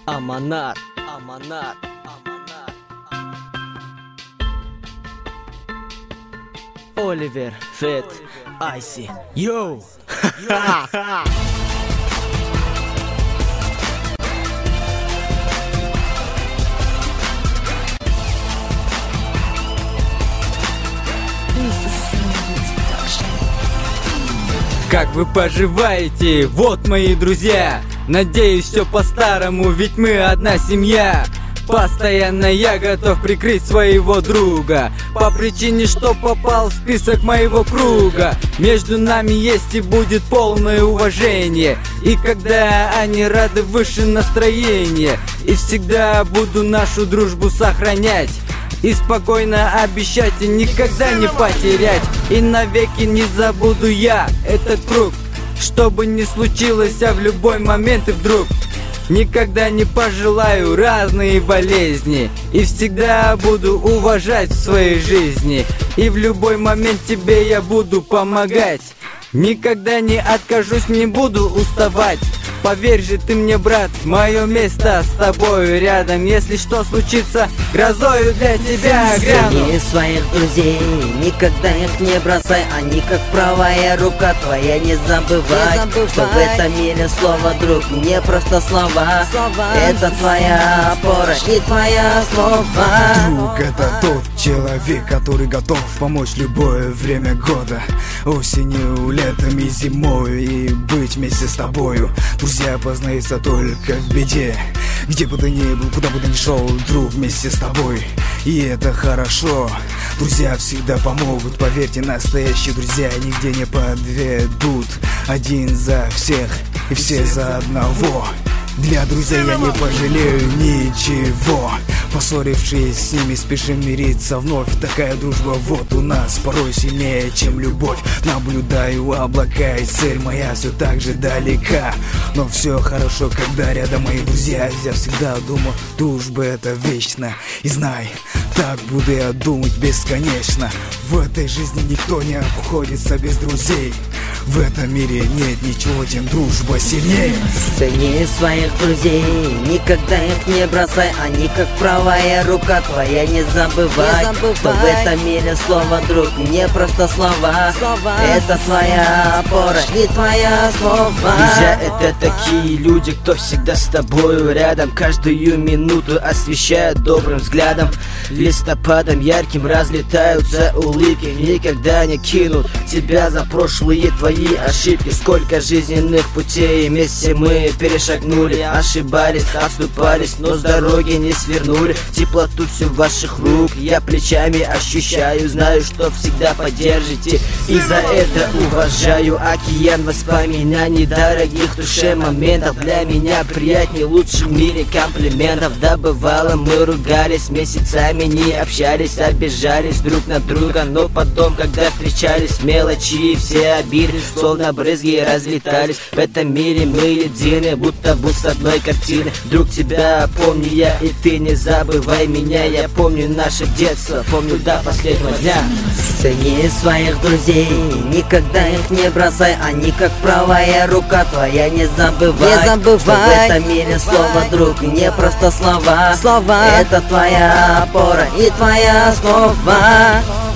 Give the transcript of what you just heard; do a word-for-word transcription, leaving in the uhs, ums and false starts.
Аманат, Аманат, Аманат. Оливер, Фет, Айси. Йоу! Как вы поживаете? Вот мои друзья. Надеюсь, все по-старому, ведь мы одна семья. Постоянно я готов прикрыть своего друга, по причине, что попал в список моего круга. Между нами есть и будет полное уважение, и когда они рады, выше настроение. И всегда буду нашу дружбу сохранять, и спокойно обещать, и никогда не потерять. И навеки не забуду я этот круг, что бы ни случилось, а в любой момент и вдруг. Никогда не пожелаю разные болезни, и всегда буду уважать в своей жизни. И в любой момент тебе я буду помогать. Никогда не откажусь, не буду уставать. Поверь же ты мне, брат, мое место с тобою рядом. Если что случится, грозою для тебя гряну. Цени своих друзей, никогда их не бросай. Они как правая рука твоя, не забывай, не забывай. Что в этом мире слово друг не просто слова, слова. Это твоя опора и твоя слова. Друг — это тот человек, который готов помочь в любое время года, осенью, летом и зимой, и быть вместе с тобою. Друзья познаются только в беде. Где бы ты ни был, куда бы ты ни шел, друг вместе с тобой, и это хорошо. Друзья всегда помогут, поверьте, настоящие друзья нигде не подведут. Один за всех и все за одного. Для друзей я не пожалею ничего. Поссорившись с ними, спешим мириться вновь. Такая дружба вот у нас порой сильнее, чем любовь. Наблюдаю облака, и цель моя все так же далека. Но все хорошо, когда рядом мои друзья. Я всегда думал, дружба — это вечно. И знай, так буду я думать бесконечно. В этой жизни никто не обходится без друзей. В этом мире нет ничего, чем дружба сильнее. Цени своих друзей, никогда их не бросай. Они как правая рука твоя, не забывай, не забывай. Что в этом мире слово друг не просто слова, слова. Это твоя опора и твоя слова. Друзья — это такие люди, кто всегда с тобою рядом, каждую минуту освещают добрым взглядом. Листопадом ярким разлетаются улыбки, никогда не кинут тебя за прошлые твои ошибки. Сколько жизненных путей вместе мы перешагнули, ошибались, отступались, но с дороги не свернули. Теплоту всю ваших рук я плечами ощущаю, знаю, что всегда поддержите, и за это уважаю. Океан воспоминаний, дорогих душе моментов, для меня приятнее лучших в мире комплиментов. Да, бывало, мы ругались, месяцами не общались, обижались друг на друга, но потом, когда встречались, мелочи все обиды словно брызги разлетались. В этом мире мы едины, будто бы с одной картины. Друг, тебя помню я, и ты не забывай меня. Я помню наше детство, помню до последнего дня. Цени своих друзей, никогда их не бросай. Они как правая рука твоя, не забывай, не забывай. Что в этом мире слово друг не просто слова, слова. Это твоя опора и твоя слова.